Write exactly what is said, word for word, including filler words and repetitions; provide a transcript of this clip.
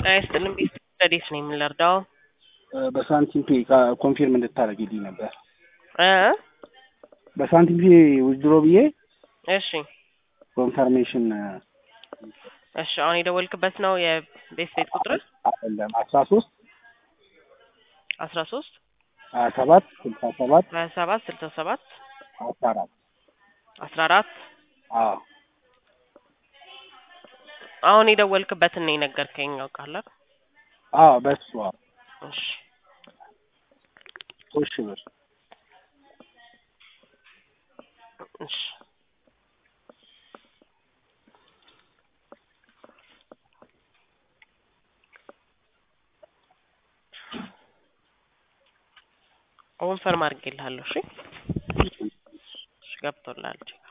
አይስጥልም ቢስ ስታዲስ ነው የምንረዳው በሳንቲም ፔ ኮንፊርም እንድታረግልኝ ነበር እ በሳንቲም ፔ ዊዝድሮ ብዬ እሺ ኮንፈርሜሽን እሺ አሁን የደወልክበት ነው የቤት ቤት ቁጥር አይደለም አስራ ሶስት አስራ ሶስት ሀያ ሰባት ስልሳ ሰባት ሀያ ሰባት ስልሳ ሰባት አስራ አራት አስራ አራት አዎ አሁን የደወልክበትን ነው የነገርከኝ አውቃለሁ አዎ በሱ እሺ ሶስት ሺህ ብር እሺ ኮንፈርም አድርጌልሃለሁ እሺ እሺ ገብቶልሃል